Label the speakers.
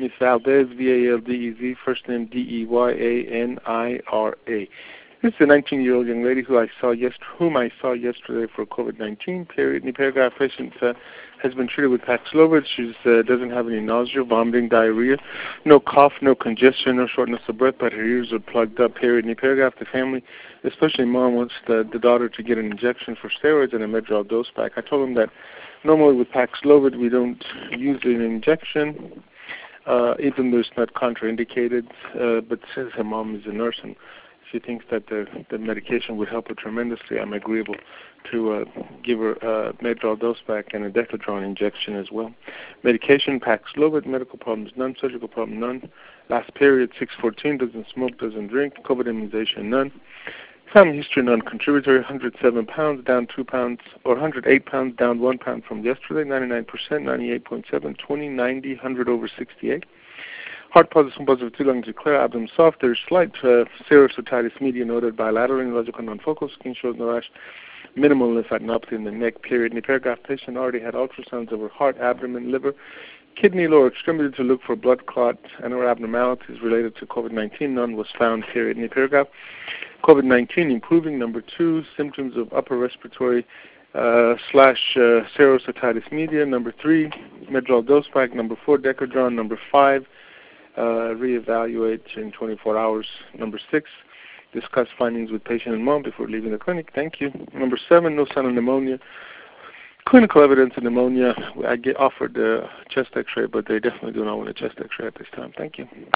Speaker 1: Miss Valdez, V-A-L-D-E-Z, first name D-E-Y-A-N-I-R-A. This is a 19-year-old young lady whom I saw yesterday for COVID-19. Period. The paragraph patient has been treated with Paxlovid. She doesn't have any nausea, vomiting, diarrhea, no cough, no congestion, no shortness of breath, but her ears are plugged up. Period. In the paragraph, the family, especially mom, wants the daughter to get an injection for steroids and a Medrol dose pack. I told them that normally with Paxlovid we don't use an injection, even though it's not contraindicated. But since her mom is a nurse and she thinks that the medication would help her tremendously, I'm agreeable to give her a Medrol dose pack and a Decadron injection as well. Medication, Paxlovid. Medical problems, none. Surgical problem, none. Last period, 6/14, doesn't smoke, doesn't drink. COVID immunization, none. Family history, non-contributory, 107 pounds, down 2 pounds, or 108 pounds, down 1 pound from yesterday, 99%, 98.7, 20, 90, 100 over 68. Heart positive, positive, 2 lungs are clear, abdomen soft. There's slight serous otitis media noted bilateral, neurological non-focal, skin shows no rash, minimal lymphadenopathy in the neck, period. In the paragraph, patient already had ultrasounds of her heart, abdomen, liver, kidney, lower extremity to look for blood clot and or abnormalities related to COVID-19. None was found, period. In the paragraph, COVID-19 improving. Number 2, symptoms of upper respiratory / serous otitis media. Number 3, Medrol dose pack. Number 4, Decadron. Number 5, reevaluate in 24 hours. Number 6, discuss findings with patient and mom before leaving the clinic. Thank you. Number 7, no sign of pneumonia. Clinical evidence of pneumonia. I get offered a chest x-ray, but they definitely do not want a chest x-ray at this time. Thank you.